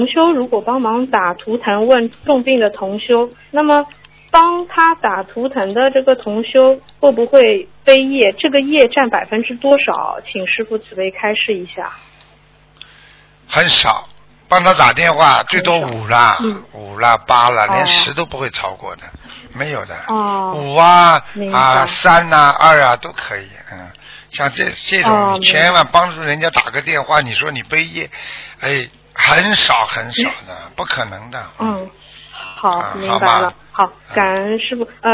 修如果帮忙打图腾问重病的同修，那么帮他打图腾的这个同修会不会背业？这个业占多少？请师父慈悲开示一下。 很少，帮他打电话最多5啦，5啦8啦，连10都不会超过的，没有的。5啊3啊2啊都可以，像这种你千万帮助人家打个电话，你说你背业，哎，很少很少的，不可能的。 好，明白了。好，感恩师父。